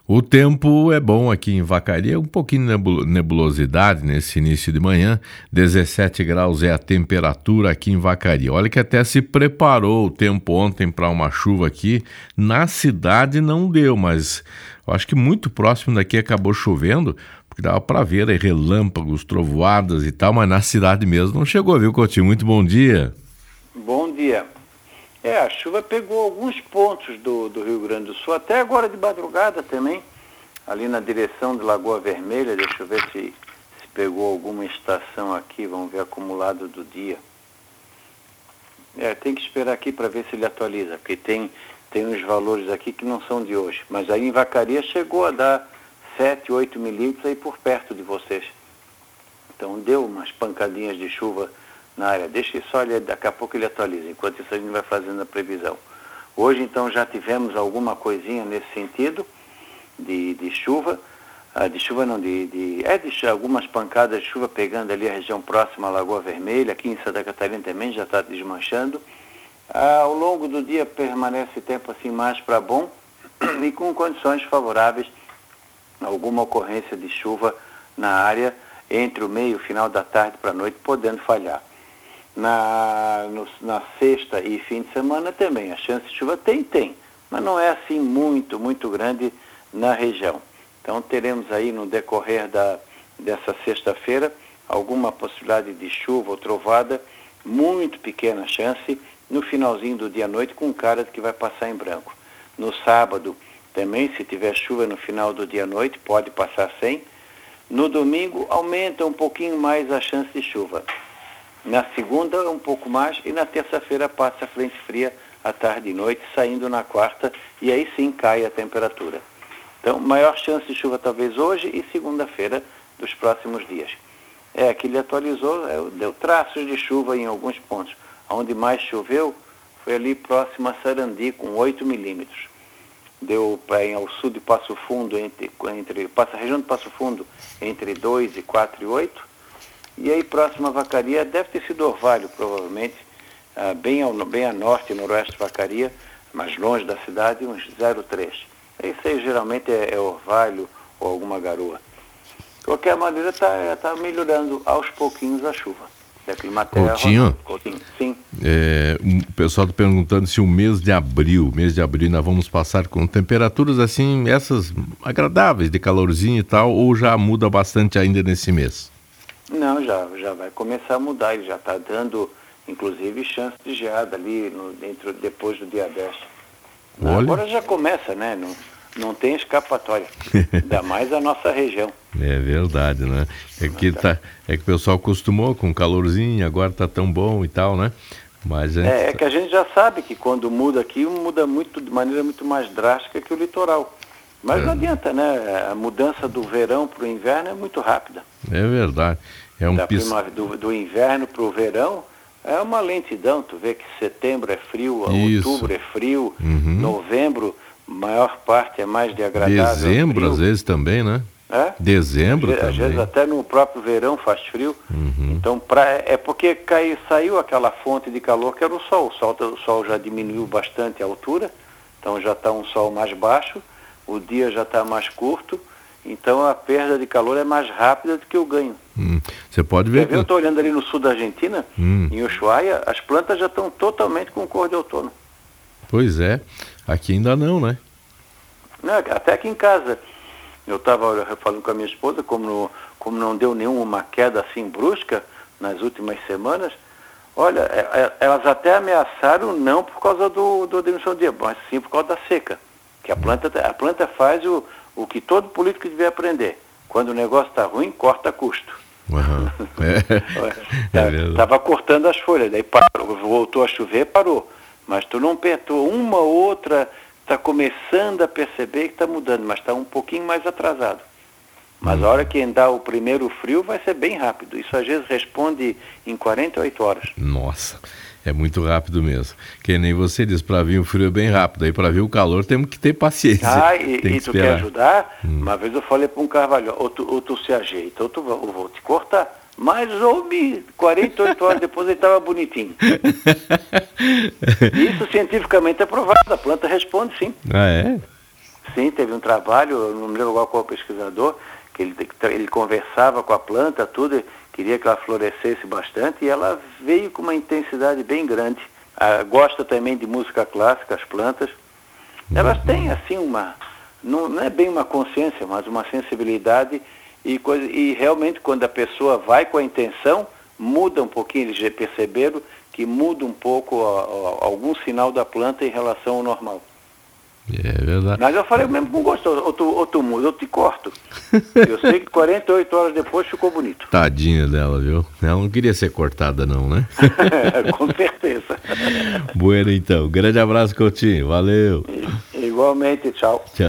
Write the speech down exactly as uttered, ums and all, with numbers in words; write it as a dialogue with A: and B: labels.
A: O tempo é bom aqui em Vacaria, um pouquinho nebulo- nebulosidade nesse início de manhã, dezessete graus é a temperatura aqui em Vacaria. Olha que até se preparou o tempo ontem para uma chuva aqui, na cidade não deu, mas eu acho que muito próximo daqui acabou chovendo, porque dava para ver aí relâmpagos, trovoadas e tal, mas na cidade mesmo não chegou, viu, Coutinho? Muito bom dia.
B: Bom dia. É, a chuva pegou alguns pontos do, do Rio Grande do Sul, até agora de madrugada também, ali na direção de Lagoa Vermelha. Deixa eu ver se, se pegou alguma estação aqui, vamos ver acumulado do dia. É, tem que esperar aqui para ver se ele atualiza, porque tem, tem uns valores aqui que não são de hoje. Mas aí em Vacaria chegou a dar sete, oito milímetros aí por perto de vocês. Então deu umas pancadinhas de chuva na área. Deixa só ele, daqui a pouco ele atualiza. Enquanto isso a gente vai fazendo a previsão. Hoje então já tivemos alguma coisinha nesse sentido de, de chuva, ah, de chuva não, de, de, é de algumas pancadas de chuva pegando ali a região próxima à Lagoa Vermelha, aqui em Santa Catarina também já está desmanchando. Ah, ao longo do dia permanece tempo assim mais para bom e com condições favoráveis a alguma ocorrência de chuva na área entre o meio e o final da tarde para a noite, podendo falhar. Na, no, na sexta e fim de semana também, a chance de chuva tem, tem, mas não é assim muito, muito grande na região. Então teremos aí no decorrer da, dessa sexta-feira alguma possibilidade de chuva ou trovada, muito pequena chance, no finalzinho do dia à noite, com cara de que vai passar em branco. No sábado também, se tiver chuva no final do dia à noite, pode passar sem. No domingo aumenta um pouquinho mais a chance de chuva. Na segunda, um pouco mais, e na terça-feira passa a frente fria à tarde e noite, saindo na quarta, e aí sim cai a temperatura. Então, maior chance de chuva talvez hoje e segunda-feira dos próximos dias. É, aqui ele atualizou, é, deu traços de chuva em alguns pontos. Onde mais choveu foi ali próximo a Sarandi, com oito milímetros. Deu para ao sul de Passo Fundo, entre, entre, passa a região de Passo Fundo, entre dois e quatro e oito. E aí, próxima a Vacaria, deve ter sido Orvalho, provavelmente, ah, bem, ao, bem a norte e noroeste de Vacaria, mais longe da cidade, uns zero vírgula três. Isso aí geralmente é, é Orvalho ou alguma garoa. De qualquer maneira, está tá melhorando aos pouquinhos a chuva. Da Climaterra.
A: Coutinho,
B: Coutinho, sim.
A: É, o pessoal está perguntando se o mês de abril, mês de abril nós vamos passar com temperaturas assim, essas agradáveis, de calorzinho e tal, ou já muda bastante ainda nesse mês?
B: Não, já, já vai começar a mudar, ele já está dando, inclusive, chance de geada ali no, dentro, depois do dia dez.
A: Olha.
B: Agora já começa, né? Não, não tem escapatória, ainda mais a nossa região.
A: É verdade, né? É que, tá, é que o pessoal acostumou com calorzinho, agora tá tão bom e tal, né? Mas
B: é, é que a gente já sabe que quando muda aqui, muda muito, de maneira muito mais drástica que o litoral. Mas é. Não adianta, né? A mudança do verão para o inverno é muito rápida.
A: É verdade. É um
B: da
A: pis...
B: prima, do, do inverno para o verão é uma lentidão. Tu vê que setembro é frio,
A: Isso.
B: Outubro é frio,
A: uhum.
B: Novembro, maior parte é mais de agradável.
A: Dezembro,
B: frio.
A: Às vezes, também, né?
B: É?
A: Dezembro
B: às,
A: também.
B: Às vezes até no próprio verão faz frio.
A: Uhum.
B: Então, pra, é porque cai, saiu aquela fonte de calor que era o sol. O sol. O sol já diminuiu bastante a altura, então já está um sol mais baixo, o dia já está mais curto, então a perda de calor é mais rápida do que o ganho.
A: Hum. Você pode ver...
B: Quer ver,
A: que...
B: eu estou olhando ali no sul da Argentina,
A: hum.
B: em Ushuaia, as plantas já estão totalmente com cor de outono.
A: Pois é, aqui ainda não, né?
B: Não, até aqui em casa. Eu estava falando com a minha esposa, como, no, como não deu nenhuma queda assim brusca nas últimas semanas, olha, é, é, elas até ameaçaram não por causa do, do diminuição do dia, mas sim por causa da seca. Que a planta, a planta faz o, o que todo político devia aprender. Quando o negócio está ruim, corta custo.
A: Uhum. É.
B: Estava é cortando as folhas, daí parou, voltou a chover, parou. Mas tu não apertou uma ou outra... Está começando a perceber que está mudando, mas está um pouquinho mais atrasado. Mas a hora que entrar o primeiro frio vai ser bem rápido. Isso às vezes responde em quarenta e oito horas.
A: Nossa, é muito rápido mesmo. Que nem você diz, para vir o frio é bem rápido. Aí para vir o calor temos que ter paciência.
B: Ah, e,
A: Tem
B: e
A: que
B: tu
A: esperar.
B: quer ajudar?
A: Hum.
B: Uma vez eu falei para um carvalho, ou tu, ou tu se ajeita, ou tu eu vou te cortar. Mas, homem, quarenta e oito horas depois ele estava bonitinho. Isso cientificamente é provado, a planta responde sim.
A: Ah, é?
B: Sim, teve um trabalho, eu não me lembro agora qual pesquisador, que ele, ele conversava com a planta, tudo, queria que ela florescesse bastante, e ela veio com uma intensidade bem grande. Ah, gosta também de música clássica, as plantas. Elas têm, assim, uma... Não, não é bem uma consciência, mas uma sensibilidade, e, coisa, e realmente quando a pessoa vai com a intenção, muda um pouquinho, eles já perceberam que muda um pouco a, a, algum sinal da planta em relação ao normal.
A: É verdade.
B: Mas eu falei mesmo com gosto, ou tu, ou tu muda, ou te corto. Eu sei que quarenta e oito horas depois ficou bonito.
A: Tadinha dela, viu? Ela não queria ser cortada não, né?
B: Com certeza.
A: Bueno, então. Grande abraço, Coutinho. Valeu.
B: Igualmente, tchau.
A: Tchau.